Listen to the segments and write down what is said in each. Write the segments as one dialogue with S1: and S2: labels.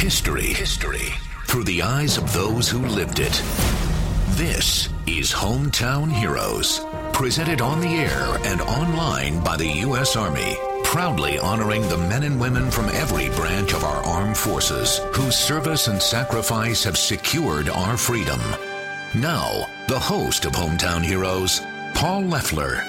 S1: History through the eyes of those who lived it. This is Hometown Heroes, presented on the air and online by the U.S. Army, proudly honoring the men and women from every branch of our armed forces whose service and sacrifice have secured our freedom. Now, the host of Hometown Heroes, Paul Leffler.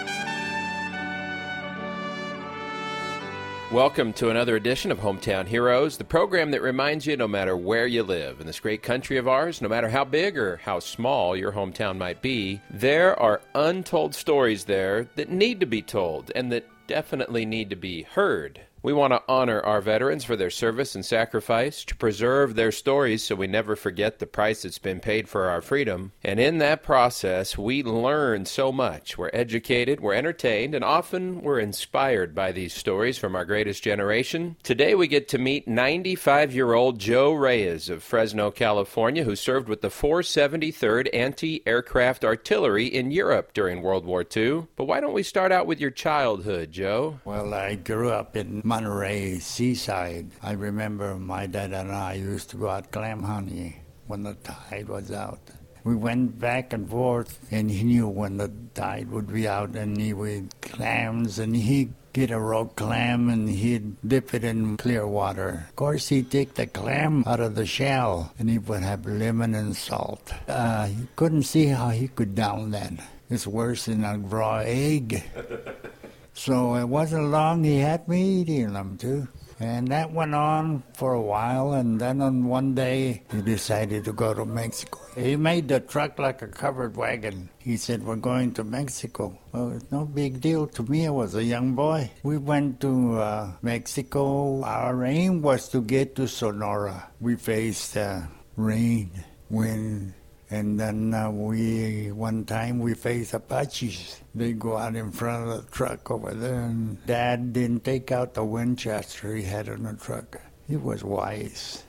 S2: Welcome to another edition of Hometown Heroes, the program that reminds you no matter where you live in this great country of ours, no matter how big or how small your hometown might be, there are untold stories there that need to be told and that definitely need to be heard. We want to honor our veterans for their service and sacrifice, to preserve their stories so we never forget the price that's been paid for our freedom. And in that process, we learn so much. We're educated, we're entertained, and often we're inspired by these stories from our greatest generation. Today we get to meet 95-year-old Joe Reyes of Fresno, California, who served with the 473rd Anti-Aircraft Artillery in Europe during World War II. But why don't we start out with your childhood, Joe?
S3: Well, I grew up in Monterey, Seaside. I remember my dad and I used to go out clam hunting when the tide was out. We went back and forth, and he knew when the tide would be out, and he would clams, and he'd get a raw clam, and he'd dip it in clear water. Of course, he'd take the clam out of the shell, and he would have lemon and salt. He couldn't see how he could down that. It's worse than a raw egg. So it wasn't long he had me eating them, too. And that went on for a while, and then on one day, he decided to go to Mexico. He made the truck like a covered wagon. He said, "We're going to Mexico." Well, it's no big deal to me. I was a young boy. We went to Mexico. Our aim was to get to Sonora. We faced rain, wind, and then one time we faced Apaches. They go out in front of the truck over there, and Dad didn't take out the Winchester he had in the truck. He was wise.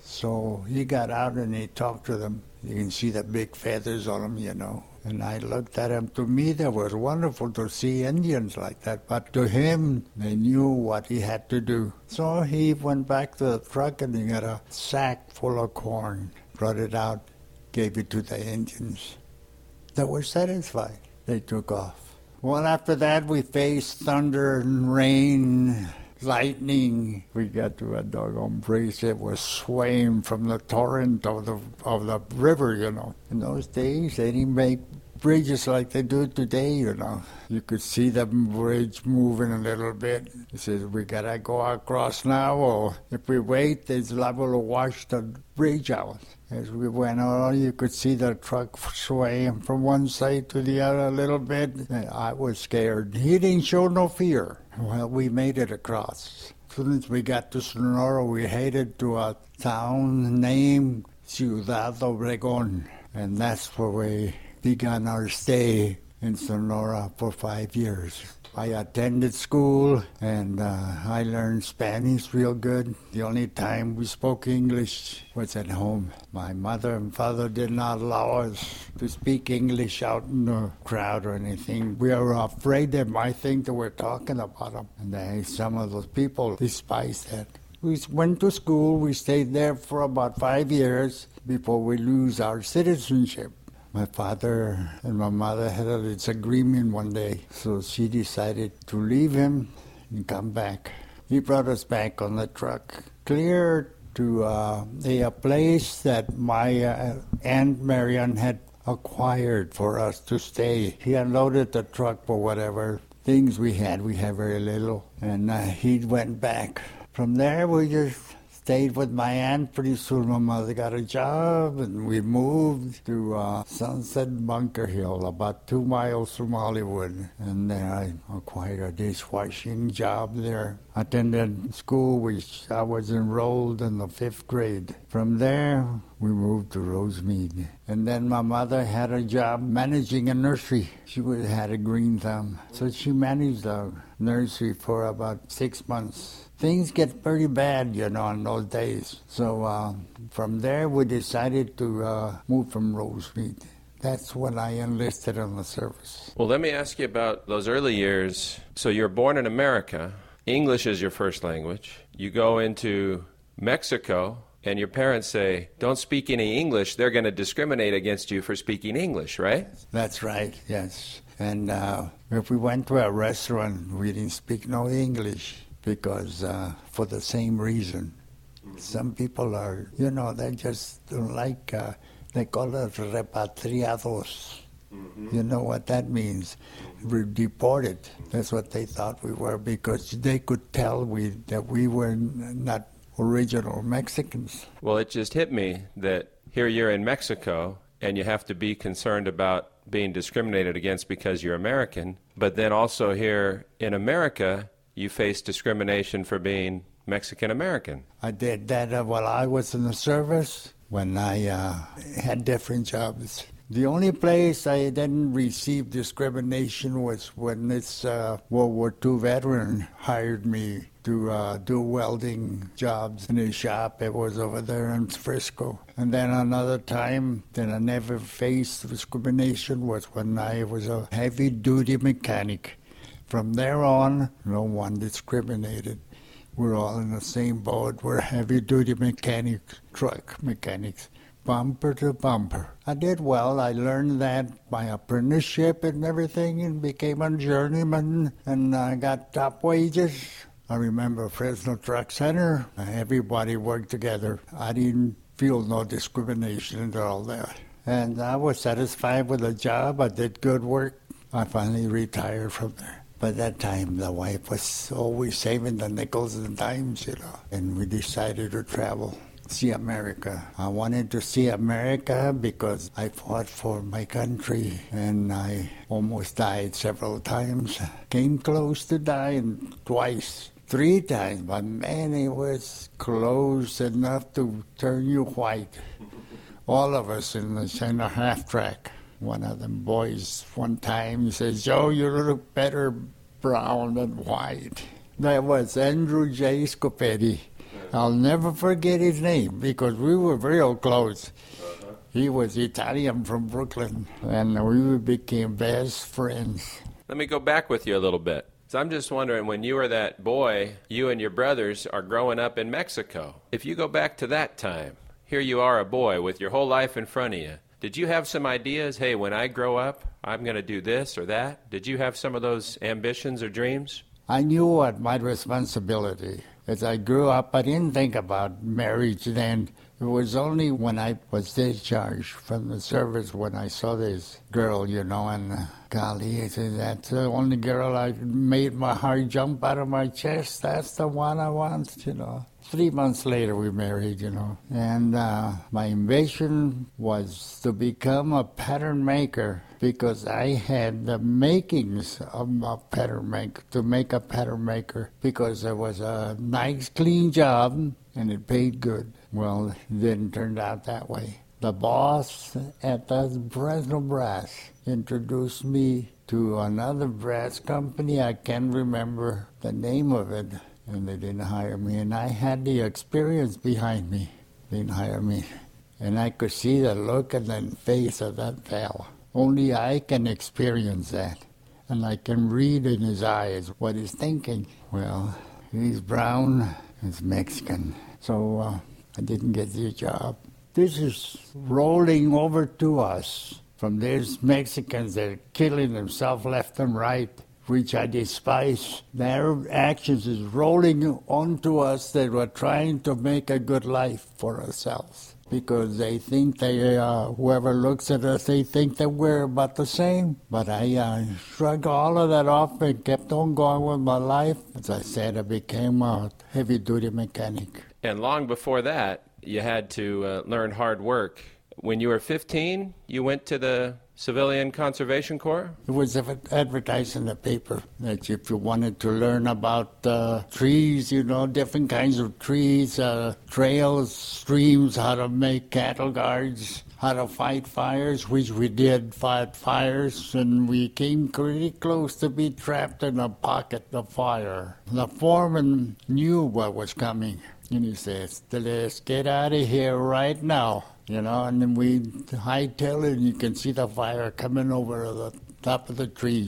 S3: So he got out and he talked to them. You can see the big feathers on them, you know. And I looked at him. To me, that was wonderful to see Indians like that. But to him, they knew what he had to do. So he went back to the truck and he got a sack full of corn, brought it out, gave it to the Indians. They were satisfied. They took off. Well, after that, we faced thunder and rain, lightning. We got to a doggone bridge that was swaying from the torrent of the river, you know. In those days, they didn't make bridges like they do today, you know. You could see the bridge moving a little bit. He says, "We gotta go across now, or if we wait, it's liable to wash the bridge out." As we went on, you could see the truck swaying from one side to the other a little bit. I was scared. He didn't show no fear. Well, we made it across. As soon as we got to Sonora, we headed to a town named Ciudad Obregón, and that's where we began our stay in Sonora for 5 years. I attended school, and I learned Spanish real good. The only time we spoke English was at home. My mother and father did not allow us to speak English out in the crowd or anything. We were afraid they might think that we're talking about them. And some of those people despised that. We went to school. We stayed there for about 5 years before we lose our citizenship. My father and my mother had a disagreement one day, so she decided to leave him and come back. He brought us back on the truck, clear to a place that my Aunt Marian had acquired for us to stay. He unloaded the truck for whatever things we had. We had very little, and he went back. From there, we just stayed with my aunt. Pretty soon my mother got a job, and we moved to Sunset Bunker Hill, about 2 miles from Hollywood. And then I acquired a dishwashing job there. Attended school, which I was enrolled in the 5th grade. From there, we moved to Rosemead. And then my mother had a job managing a nursery. She had a green thumb. So she managed a nursery for about 6 months. Things get pretty bad, you know, in those days. So from there, we decided to move from Rosemead. That's when I enlisted in the service.
S2: Well, let me ask you about those early years. So you're born in America. English is your first language. You go into Mexico. and your parents say, don't speak any English, they're going to discriminate against you for speaking English, right?
S3: That's right, yes. And if we went to a restaurant, we didn't speak no English because for the same reason. Some people are, they just don't like, they call us repatriados. You know what that means? We're deported. That's what they thought we were because they could tell that we were not original Mexicans.
S2: Well, it just hit me that here you're in Mexico and you have to be concerned about being discriminated against because you're American, but then also here in America, you face discrimination for being Mexican-American.
S3: I did that while I was in the service when I had different jobs. The only place I didn't receive discrimination was when this World War II veteran hired me to do welding jobs in his shop. It was over there in Frisco. And then another time that I never faced discrimination was when I was a heavy-duty mechanic. From there on, no one discriminated. We're all in the same boat. We're heavy-duty mechanics, truck mechanics, bumper to bumper. I did well. I learned that by apprenticeship and everything and became a journeyman, and I got top wages. I remember Fresno Truck Center. Everybody worked together. I didn't feel no discrimination and all that. And I was satisfied with the job. I did good work. I finally retired from there. By that time, the wife was always saving the nickels and dimes, and we decided to travel, see America. I wanted to see America because I fought for my country, and I almost died several times. Came close to dying twice, 3 times, but man, it was close enough to turn you white. All of us in the half track. One of them boys one time, he says, Joe, you look better brown than white. That was Andrew J. Scopetti. I'll never forget his name because we were real close. He was Italian from Brooklyn, and we became best friends.
S2: Let me go back with you a little bit. So I'm just wondering, when you were that boy, you and your brothers are growing up in Mexico. If you go back to that time, here you are a boy with your whole life in front of you. Did you have some ideas, hey, when I grow up, I'm going to do this or that? Did you have some of those ambitions or dreams?
S3: I knew what my responsibility. As I grew up, I didn't think about marriage then. It was only when I was discharged from the service when I saw this girl, and golly, I said, that's the only girl I made my heart jump out of my chest. That's the one I want, 3 months later, we married, And my ambition was to become a pattern maker because I had the makings of a pattern maker, to make a pattern maker, because it was a nice, clean job and it paid good. Well, it didn't turn out that way. The boss at the Fresno Brass introduced me to another brass company. I can't remember the name of it. And they didn't hire me, and I had the experience behind me. They didn't hire me. And I could see the look in the face of that fellow. Only I can experience that. And I can read in his eyes what he's thinking. Well, he's brown, he's Mexican. So I didn't get the job. This is rolling over to us from these Mexicans that are killing themselves left and right, which I despise. Their actions is rolling onto us that we're trying to make a good life for ourselves. Because they think whoever looks at us, they think that we're about the same. But I shrugged all of that off and kept on going with my life. As I said, I became a heavy-duty mechanic.
S2: And long before that, you had to learn hard work. When you were 15, you went to the Civilian Conservation Corps?
S3: It was advertised in the paper that if you wanted to learn about trees, different kinds of trees, trails, streams, how to make cattle guards, how to fight fires, which we did fight fires, and we came pretty close to be trapped in a pocket of fire. The foreman knew what was coming, and he says, let's get out of here right now. And then we hightail it, and you can see the fire coming over the top of the trees.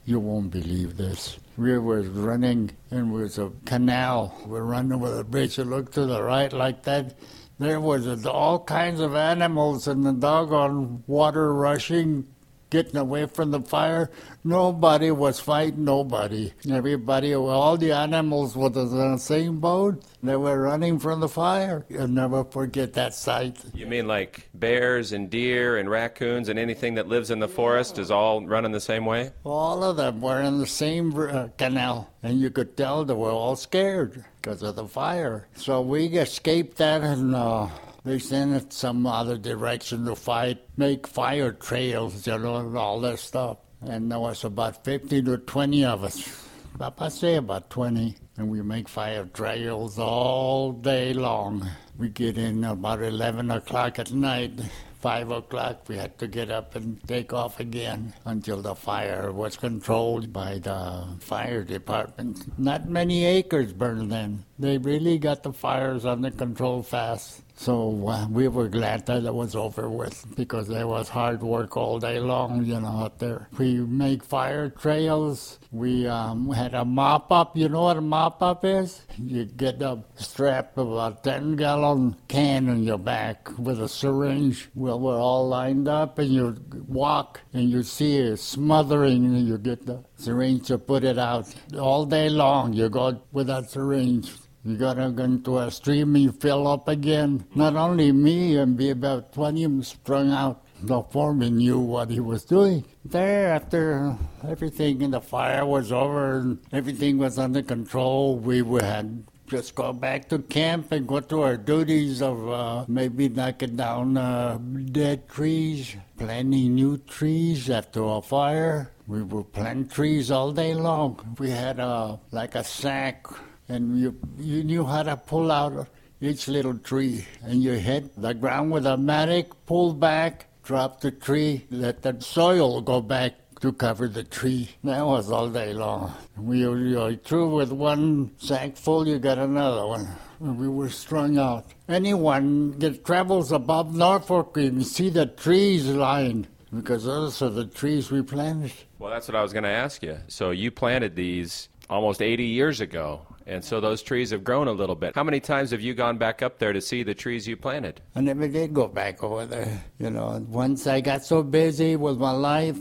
S3: You won't believe this. We were running, and there was a canal. We're running over the bridge. You look to the right like that. There was all kinds of animals in the doggone water rushing, getting away from the fire. Nobody was fighting nobody. Everybody, all the animals were in the same boat. They were running from the fire. You'll never forget that sight.
S2: You mean like bears and deer and raccoons and anything that lives in the forest is all running the same way?
S3: All of them were in the same canal, and you could tell they were all scared because of the fire. So we escaped that, and they sent it some other direction to fight, make fire trails, and all that stuff. And there was about 15 to 20 of us. I say about 20. And we make fire trails all day long. We get in about 11 o'clock at night. 5 o'clock, we had to get up and take off again until the fire was controlled by the fire department. Not many acres burned then. They really got the fires under control fast. So we were glad that it was over with because there was hard work all day long, out there. We make fire trails. We had a mop-up. You know what a mop-up is? You get a strap of a 10-gallon can on your back with a syringe. Well, we're all lined up, and you walk, and you see it smothering, and you get the syringe to put it out. All day long, you go with that syringe. You got to go into a stream and you fill up again. Not only me, and be about 20 of them sprung out. The foreman knew what he was doing. There, after everything in the fire was over and everything was under control, we had just go back to camp and go to our duties of maybe knocking down dead trees, planting new trees after a fire. We would plant trees all day long. We had like a sack, and you knew how to pull out each little tree. And you hit the ground with a mattock, pull back, drop the tree, let the soil go back to cover the tree. That was all day long. You're through with one sack full, you got another one. We were strung out. Anyone that travels above Norfolk can see the trees lined, because those are the trees we planted.
S2: Well, that's what I was going to ask you. So you planted these almost 80 years ago, and so those trees have grown a little bit. How many times have you gone back up there to see the trees you planted?
S3: I never did go back over there. Once I got so busy with my life,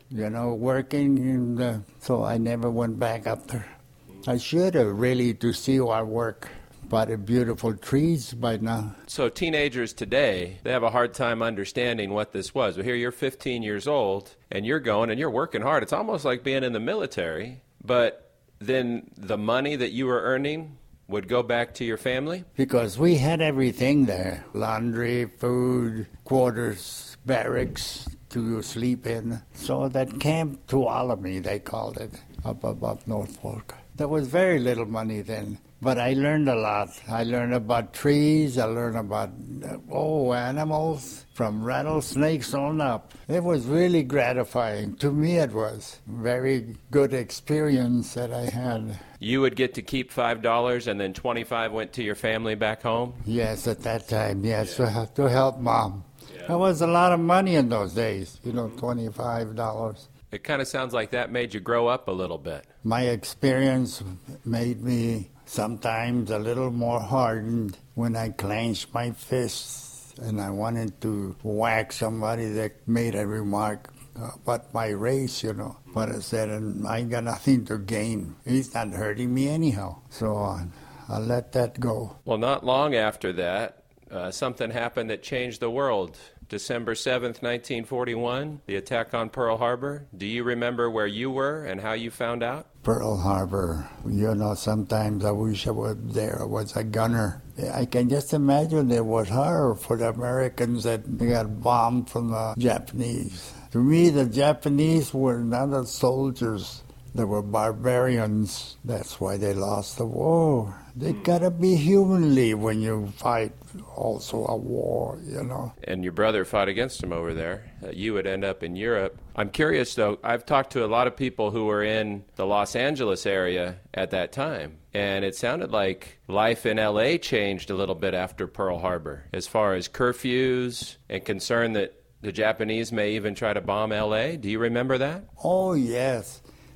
S3: working, and so I never went back up there. I should have really to see our work. By the beautiful trees by now.
S2: So teenagers today, they have a hard time understanding what this was. But here you're 15 years old, and you're going and you're working hard. It's almost like being in the military, but then the money that you were earning would go back to your family?
S3: Because we had everything there. Laundry, food, quarters, barracks to sleep in. So that Camp Tuolumne, they called it, up above Norfolk. There was very little money then. But I learned a lot. I learned about trees. I learned about, animals, from rattlesnakes on up. It was really gratifying. To me, it was very good experience that I had.
S2: You would get to keep $5, and then $25 went to your family back home?
S3: Yes, at that time, yes, yeah. To help Mom. Yeah. That was a lot of money in those days, $25.
S2: It kind of sounds like that made you grow up a little bit.
S3: My experience made me sometimes a little more hardened when I clenched my fists and I wanted to whack somebody that made a remark about my race, But I said, I ain't got nothing to gain. He's not hurting me anyhow. So I'll let that go.
S2: Well, not long after that, something happened that changed the world. December 7th, 1941, the attack on Pearl Harbor. Do you remember where you were and how you found out?
S3: Pearl Harbor. Sometimes I wish I was there. I was a gunner. I can just imagine it was horror for the Americans that got bombed from the Japanese. To me, the Japanese were not the soldiers. They were barbarians. That's why they lost the war. They gotta be humanly when you fight also a war,
S2: And your brother fought against him over there. You would end up in Europe. I'm curious, though. I've talked to a lot of people who were in the Los Angeles area at that time, and it sounded like life in L.A. changed a little bit after Pearl Harbor, as far as curfews and concern that the Japanese may even try to bomb L.A. Do you remember that?
S3: Oh, yes.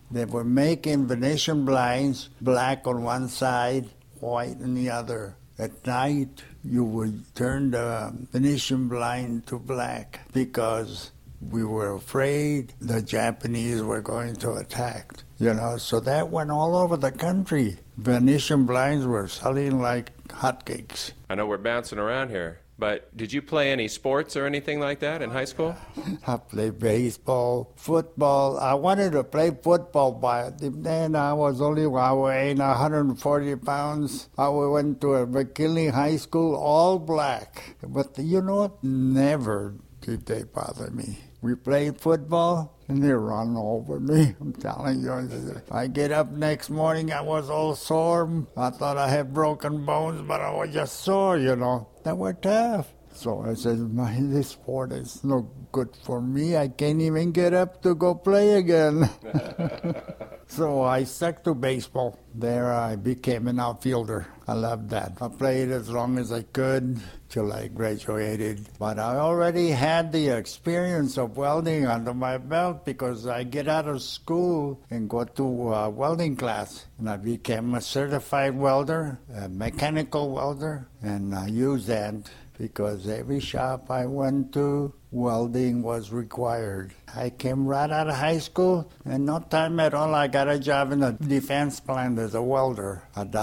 S3: They were making Venetian blinds, black on one side, white on the other. At night, you would turn the Venetian blind to black because we were afraid the Japanese were going to attack. So that went all over the country. Venetian blinds were selling like hotcakes.
S2: I know we're bouncing around here, but did you play any sports or anything like that in high school?
S3: I played baseball, football. I wanted to play football, but then I was weighing 140 pounds. I went to a McKinley High School, all black. But you know what? Never did they bother me. We played football, and they run over me. I'm telling you. I get up next morning, I was all sore. I thought I had broken bones, but I was just sore, They were tough. So I said, this sport is no good for me. I can't even get up to go play again. So I stuck to baseball. There I became an outfielder. I loved that. I played as long as I could till I graduated. But I already had the experience of welding under my belt because I get out of school and go to a welding class. And I became a certified welder, a mechanical welder, and I used that because every shop I went to, welding was required. I came right out of high school, and no time at all, I got a job in a defense plant as a welder.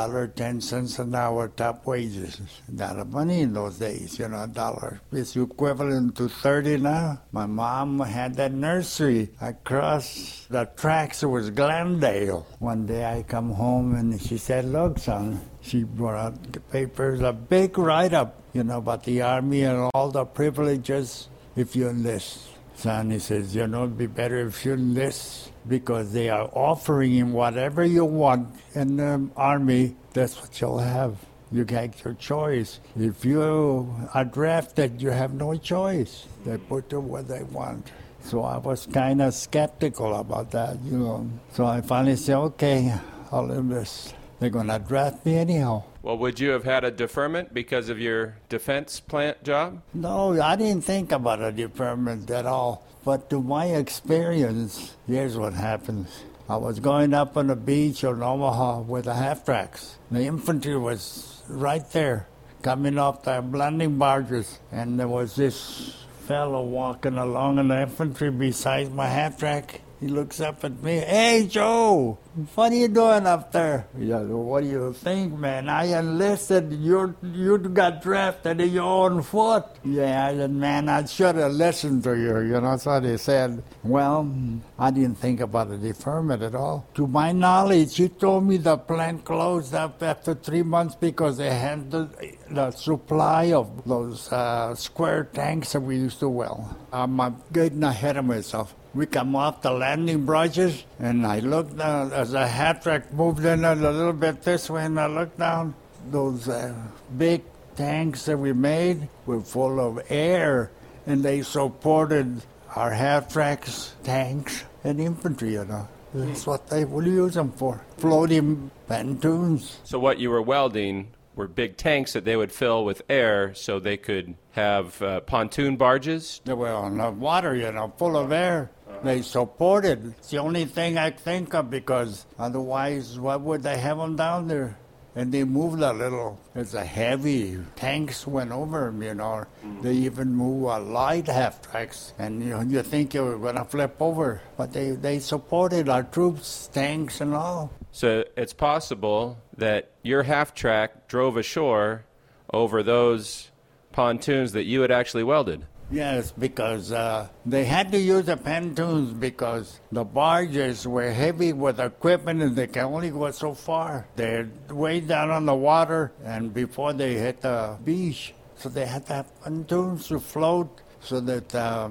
S3: $1.10 an hour, top wages. A lot of money in those days, $1. It's equivalent to 30 now. My mom had that nursery across the tracks. It was Glendale. One day I come home, and she said, look, son, she brought out the papers, a big write-up, about the Army and all the privileges if you enlist. Son, he says, it'd be better if you enlist because they are offering you whatever you want in the Army, that's what you'll have. You get your choice. If you are drafted, you have no choice. They put you where they want. So I was kind of skeptical about that, So I finally said, okay, I'll enlist. They're going to draft me anyhow.
S2: Well, would you have had a deferment because of your defense plant job?
S3: No, I didn't think about a deferment at all. But to my experience, here's what happens. I was going up on the beach in Omaha with the half-tracks. The infantry was right there, coming off the landing barges. And there was this fellow walking along in the infantry beside my half-track. He looks up at me, hey, Joe, what are you doing up there? Yeah, what do you think, man? I enlisted. You got drafted in your own foot. Yeah, I said, man, I should have listened to you. That's what he said. Well, I didn't think about a deferment at all. To my knowledge, he told me the plant closed up after 3 months because they had the supply of those square tanks that we used to weld. I'm getting ahead of myself. We come off the landing barges, and I looked down as the half-track moved in a little bit this way, and I looked down. Those big tanks that we made were full of air, and they supported our half-tracks, tanks, and infantry, That's what they would use them for, floating pontoons.
S2: So what you were welding were big tanks that they would fill with air so they could have pontoon barges?
S3: They were on the water, full of air. They supported. It's the only thing I think of because otherwise, why would they have them down there? And they moved a little. It's a heavy. Tanks went over them, They even move a light half-tracks. And you think you were going to flip over. But they supported our troops, tanks and all.
S2: So it's possible that your half-track drove ashore over those pontoons that you had actually welded.
S3: Yes, because they had to use the pontoons because the barges were heavy with equipment and they can only go so far. They're way down on the water and before they hit the beach. So they had to have pontoons to float so that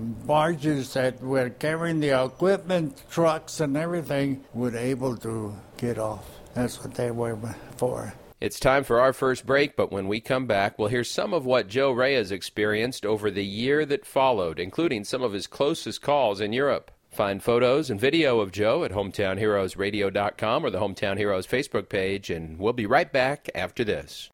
S3: barges that were carrying the equipment, trucks and everything, were able to get off. That's what they were for.
S2: It's time for our first break, but when we come back, we'll hear some of what Joe Reyes experienced over the year that followed, including some of his closest calls in Europe. Find photos and video of Joe at HometownHeroesRadio.com or the Hometown Heroes Facebook page, and we'll be right back after this.